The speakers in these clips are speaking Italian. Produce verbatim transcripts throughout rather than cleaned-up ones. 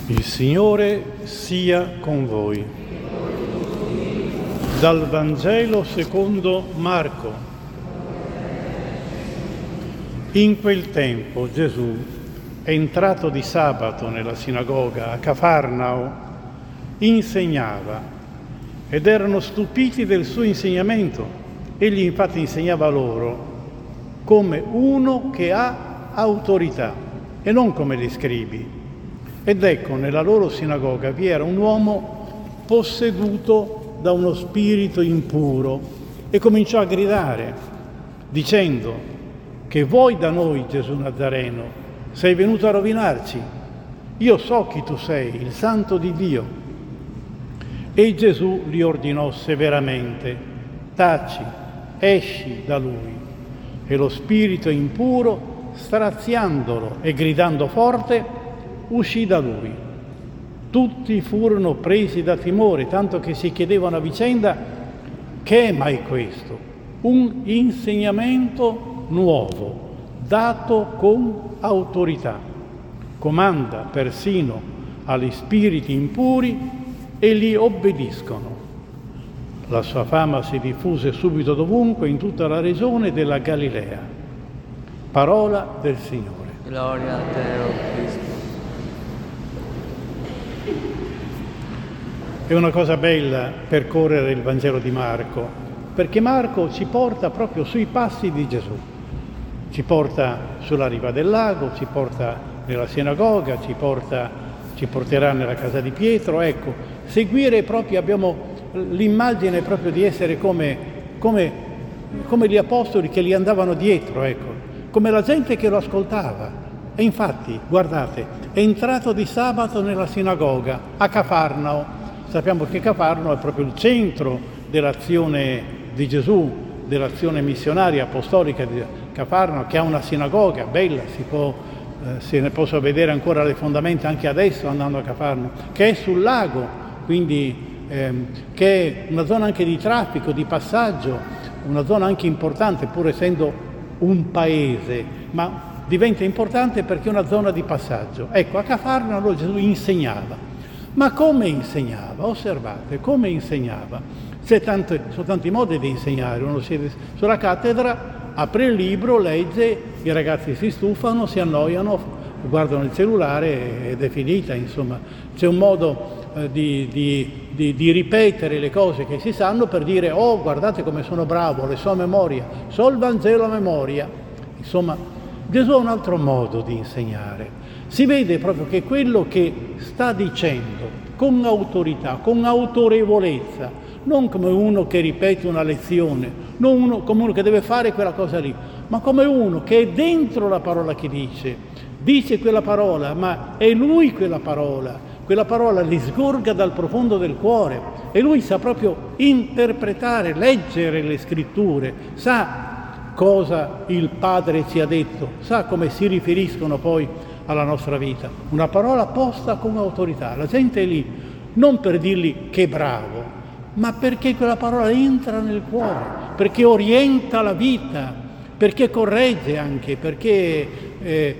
Il Signore sia con voi. Dal Vangelo secondo Marco. In quel tempo Gesù, entrato di sabato nella sinagoga a Cafarnao, insegnava ed erano stupiti del suo insegnamento. Egli infatti insegnava loro come uno che ha autorità e non come gli scribi. Ed ecco, nella loro sinagoga vi era un uomo posseduto da uno spirito impuro e cominciò a gridare, dicendo: che vuoi da noi, Gesù Nazareno? Sei venuto a rovinarci? Io so chi tu sei, il Santo di Dio. E Gesù gli ordinò severamente: taci, esci da lui. E lo spirito impuro, straziandolo e gridando forte, uscì da lui. Tutti furono presi da timore, tanto che si chiedevano a vicenda: che è mai questo? Un insegnamento nuovo, dato con autorità. Comanda persino agli spiriti impuri e li obbediscono. La sua fama si diffuse subito dovunque in tutta la regione della Galilea. Parola del Signore. Gloria a te, o Cristo. È una cosa bella percorrere il Vangelo di Marco, perché Marco ci porta proprio sui passi di Gesù. Ci porta sulla riva del lago, ci porta nella sinagoga, ci, porta, ci porterà nella casa di Pietro. Ecco, seguire proprio, abbiamo l'immagine proprio di essere come, come, come gli apostoli che gli andavano dietro, ecco, come la gente che lo ascoltava. E infatti, guardate, è entrato di sabato nella sinagoga a Cafarnao. Sappiamo che Cafarnao è proprio il centro dell'azione di Gesù, dell'azione missionaria apostolica di Cafarnao, che ha una sinagoga bella, si può, eh, se ne possono vedere ancora le fondamenta anche adesso andando a Cafarnao, che è sul lago, quindi ehm, che è una zona anche di traffico, di passaggio, una zona anche importante, pur essendo un paese, ma diventa importante perché è una zona di passaggio. Ecco, a Cafarnao Gesù insegnava. Ma come insegnava? Osservate, come insegnava? C'è tanti, sono tanti modi di insegnare. Uno siede sulla cattedra, apre il libro, legge, i ragazzi si stufano, si annoiano, guardano il cellulare ed è finita, insomma. C'è un modo eh, di, di, di, di ripetere le cose che si sanno per dire: oh, guardate come sono bravo, le so a memoria, so il Vangelo a memoria. Insomma, Gesù ha un altro modo di insegnare. Si vede proprio che quello che sta dicendo con autorità, con autorevolezza, non come uno che ripete una lezione, non uno, come uno che deve fare quella cosa lì, ma come uno che è dentro la parola che dice, dice quella parola, ma è lui quella parola, quella parola gli sgorga dal profondo del cuore e lui sa proprio interpretare, leggere le scritture, sa cosa il Padre ci ha detto, sa come si riferiscono poi alla nostra vita. Una parola posta con autorità. La gente è lì non per dirgli che bravo, ma perché quella parola entra nel cuore, perché orienta la vita, perché corregge anche, perché eh,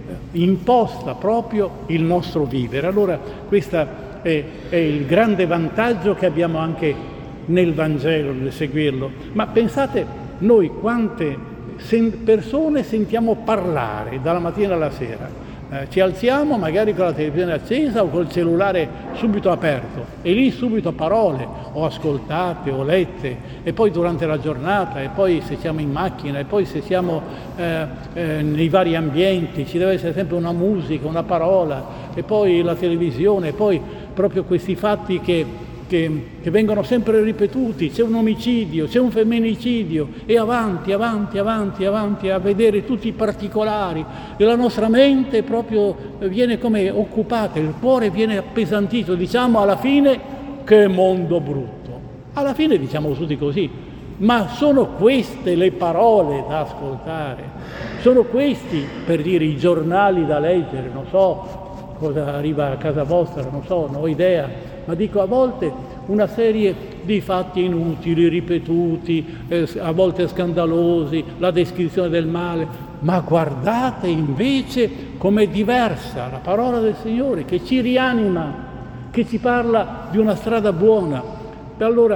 imposta proprio il nostro vivere. Allora questo è, è il grande vantaggio che abbiamo anche nel Vangelo, nel seguirlo. Ma pensate, noi quante sen- persone sentiamo parlare dalla mattina alla sera. Eh, ci alziamo magari con la televisione accesa o col cellulare subito aperto e lì subito parole o ascoltate o lette, e poi durante la giornata, e poi se siamo in macchina, e poi se siamo eh, eh, nei vari ambienti ci deve essere sempre una musica, una parola, e poi la televisione, e poi proprio questi fatti che Che, che vengono sempre ripetuti: c'è un omicidio, c'è un femminicidio, e avanti, avanti, avanti, avanti a vedere tutti i particolari, e la nostra mente proprio viene come occupata, il cuore viene appesantito, diciamo alla fine: che mondo brutto. Alla fine diciamo tutti così, ma sono queste le parole da ascoltare, sono questi, per dire, i giornali da leggere, non so, cosa arriva a casa vostra, non so, non ho idea, ma dico a volte una serie di fatti inutili, ripetuti, eh, a volte scandalosi, la descrizione del male, ma guardate invece com'è diversa la parola del Signore, che ci rianima, che ci parla di una strada buona. E allora,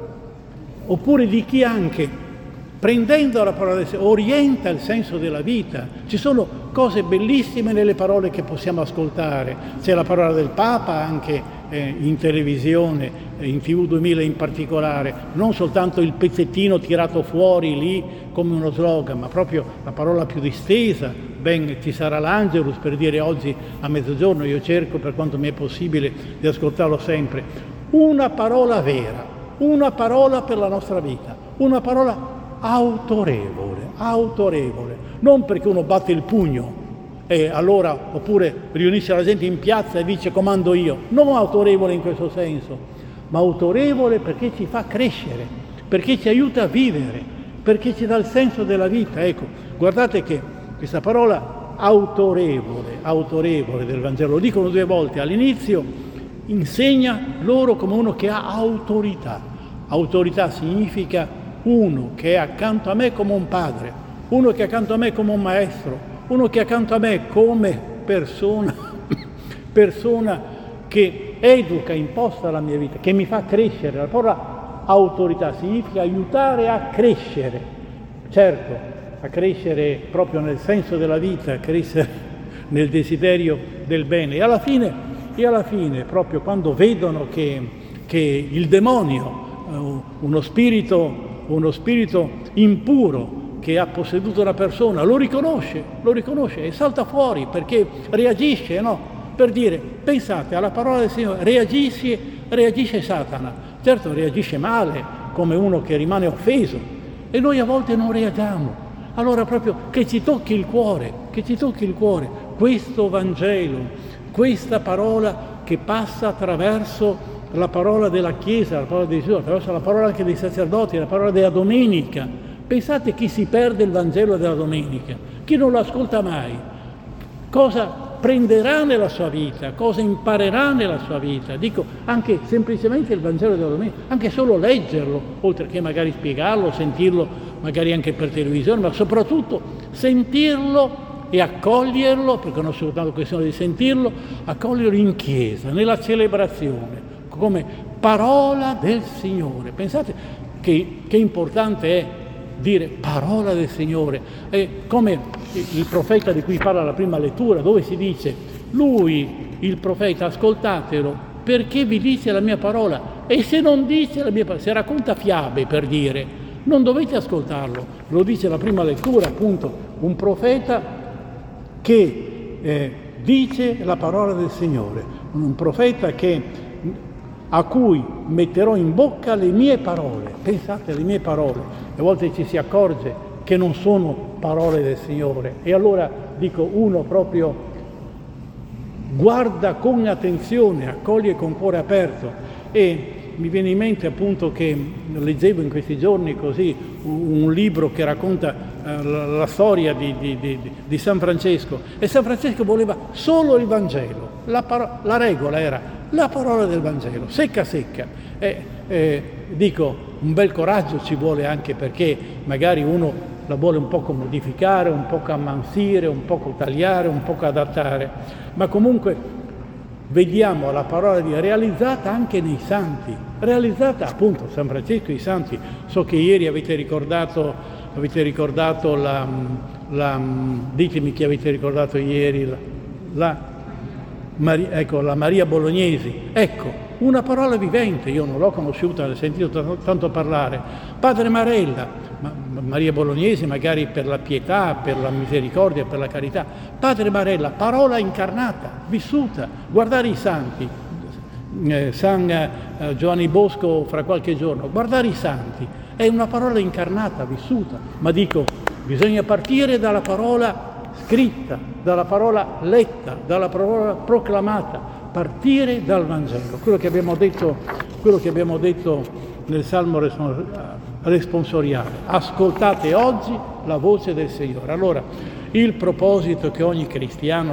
oppure di chi anche, prendendo la parola del Signore, orienta il senso della vita. Ci sono cose bellissime nelle parole che possiamo ascoltare. C'è la parola del Papa anche eh, in televisione, eh, in T V duemila in particolare, non soltanto il pezzettino tirato fuori lì come uno slogan, ma proprio la parola più distesa. Ben ci sarà l'Angelus, per dire oggi a mezzogiorno, io cerco per quanto mi è possibile di ascoltarlo sempre. Una parola vera, una parola per la nostra vita, una parola autorevole, autorevole, non perché uno batte il pugno e allora, oppure riunisce la gente in piazza e dice comando io, non autorevole in questo senso, ma autorevole perché ci fa crescere, perché ci aiuta a vivere, perché ci dà il senso della vita. Ecco, guardate che questa parola autorevole, autorevole del Vangelo, lo dicono due volte, all'inizio insegna loro come uno che ha autorità. Autorità significa uno che è accanto a me come un padre, uno che è accanto a me come un maestro, uno che è accanto a me come persona, persona che educa, imposta la mia vita, che mi fa crescere. La parola autorità significa aiutare a crescere, certo, a crescere proprio nel senso della vita, a crescere nel desiderio del bene. E alla fine, e alla fine proprio quando vedono che, che il demonio, uno spirito uno spirito impuro che ha posseduto una persona, lo riconosce, lo riconosce e salta fuori perché reagisce, no? Per dire, pensate alla parola del Signore, reagisce, reagisce Satana. Certo reagisce male, come uno che rimane offeso, e noi a volte non reagiamo. Allora proprio che ci tocchi il cuore, che ci tocchi il cuore, questo Vangelo, questa parola che passa attraverso la parola della Chiesa, la parola di Gesù, attraverso la parola anche dei sacerdoti, la parola della domenica. Pensate chi si perde il Vangelo della domenica, chi non lo ascolta mai, cosa prenderà nella sua vita, cosa imparerà nella sua vita. Dico anche semplicemente il Vangelo della domenica, anche solo leggerlo, oltre che magari spiegarlo, sentirlo magari anche per televisione, ma soprattutto sentirlo e accoglierlo, perché non è soltanto questione di sentirlo, accoglierlo in chiesa, nella celebrazione, come parola del Signore. Pensate che, che importante è dire parola del Signore. È come il profeta di cui parla la prima lettura, dove si dice lui, il profeta, ascoltatelo perché vi dice la mia parola, e se non dice la mia parola, se racconta fiabe per dire, non dovete ascoltarlo. Lo dice la prima lettura, appunto, un profeta che eh, dice la parola del Signore, un profeta che a cui metterò in bocca le mie parole. Pensate alle mie parole. A volte ci si accorge che non sono parole del Signore, e allora dico, uno proprio guarda con attenzione, accoglie con cuore aperto. E mi viene in mente appunto che leggevo in questi giorni così un libro che racconta eh, la, la storia di, di, di, di San Francesco, e San Francesco voleva solo il Vangelo, la, paro- la regola era la parola del Vangelo, secca secca. E eh, dico, un bel coraggio ci vuole, anche perché magari uno la vuole un poco modificare, un poco ammansire, un poco tagliare, un poco adattare, ma comunque vediamo la parola di Dio realizzata anche nei santi, realizzata appunto San Francesco e i santi. So che ieri avete ricordato, avete ricordato la, la ditemi chi avete ricordato ieri, la, la Maria, ecco, la Maria Bolognesi, ecco, una parola vivente. Io non l'ho conosciuta, l'ho sentito tanto, tanto parlare. Padre Marella, ma, Maria Bolognesi magari per la pietà, per la misericordia, per la carità. Padre Marella, parola incarnata, vissuta. Guardare i santi, eh, San eh, Giovanni Bosco fra qualche giorno, guardare i santi, è una parola incarnata, vissuta. Ma dico, bisogna partire dalla parola scritta, dalla parola letta, dalla parola proclamata, partire dal Vangelo. Quello che abbiamo detto, quello che abbiamo detto nel Salmo responsoriale. Ascoltate oggi la voce del Signore. Allora, il proposito che ogni cristiano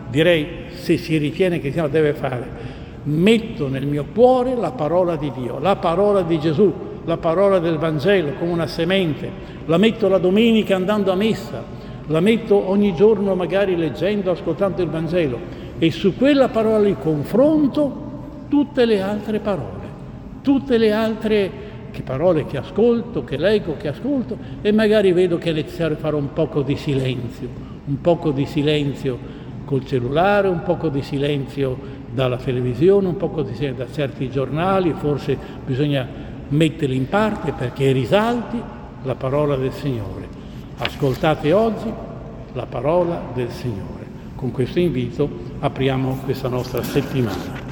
direi, se si ritiene che si deve fare, metto nel mio cuore la parola di Dio, la parola di Gesù, la parola del Vangelo come una semente, la metto la domenica andando a messa, la metto ogni giorno magari leggendo, ascoltando il Vangelo, e su quella parola lì confronto tutte le altre parole, tutte le altre che parole che ascolto, che leggo, che ascolto, e magari vedo che è necessario fare un poco di silenzio, un poco di silenzio col cellulare, un poco di silenzio dalla televisione, un poco di silenzio da certi giornali, forse bisogna metterli in parte perché risalti la parola del Signore. Ascoltate oggi la parola del Signore. Con questo invito apriamo questa nostra settimana.